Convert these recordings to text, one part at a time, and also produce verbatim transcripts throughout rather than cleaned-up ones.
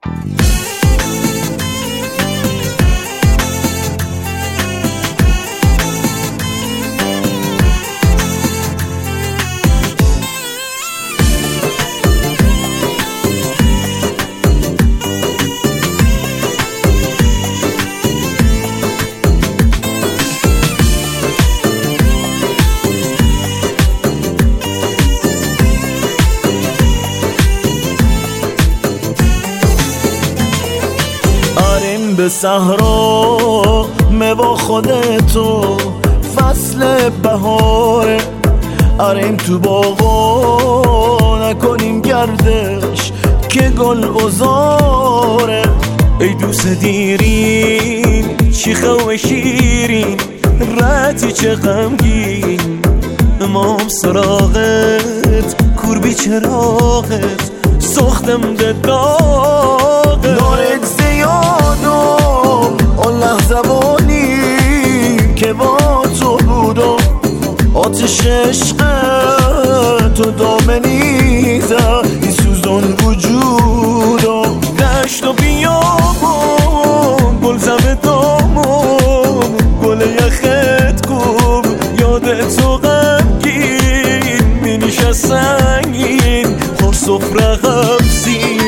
به صحرا با خودتو فصل بهاره، آریم تو باغا نکنیم گردش که گل بزاره. ای دوست دیرین شیخه و شیرین رتی چه غمگین، امام سراغت کوربی چراغت سختم ده داغت. نارت زیادم اون لحظه بانی که با تو بودم، آتش عشق تو دامنیزه ای سوزان وجودم. دشت و بیابم گل زم دامم گل یخت کن یاد تو غمگین می نشست سنگین خور سفره غمزین.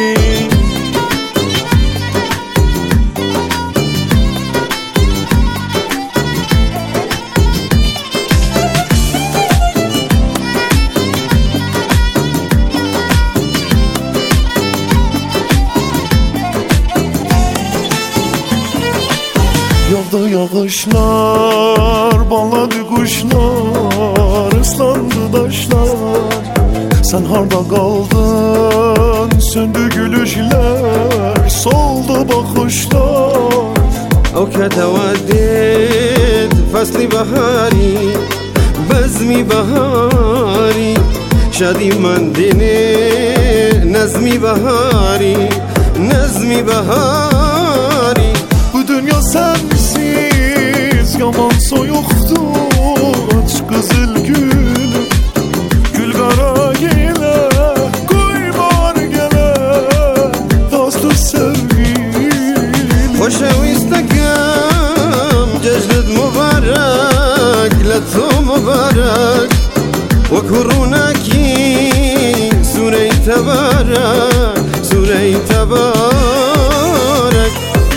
Yağdı yağışlar, bağladı kuşlar, ıslandı taşlar. Sen harda kaldın, söndü gülüşler, soldu bakışlar. أو كتودد فصل بهاری بزمی بهاری شادی من دینه نظمی بهاری نظمی بهاری. Bu dünya sensiz yaman soyuqdu, aç qızıl gül gül qara gelə qoy var gələ dostu sevgilim. خوشویستکم جشنت مبارک لطو مبارک و کرونکی سوره تبارک سوره تبارک.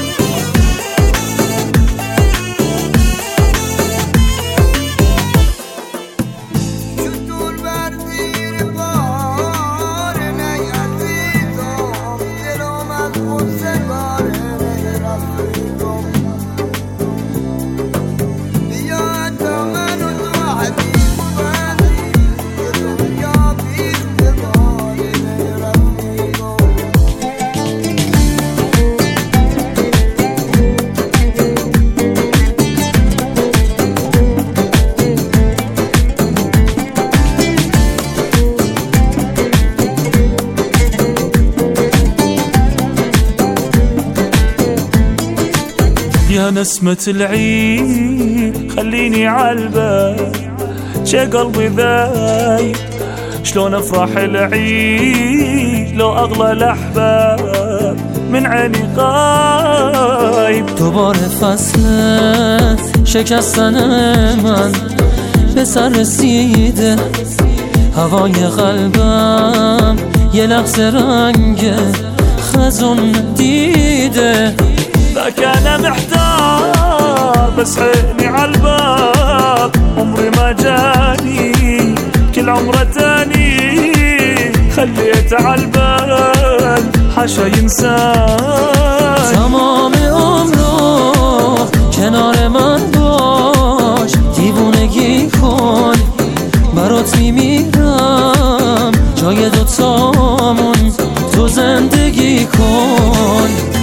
يا نسمة العيد خليني عالبال شي قلبي ذايب شلون افرح العيد لو اغلى الاحباب من عيني غايب. دوباره فصل شکستن من به سر رسیده، هوای قلبم یه لحظه رنگ خزون دیده. ذاك انا محتار بس عيني عالباب عمري ما جاني كل عمره تاني خليت عالبال حاشا ينساني. تمام عمرو کنار من باش دیوونگی کن برات میمیرم جای دوتامون تو زندگی کن.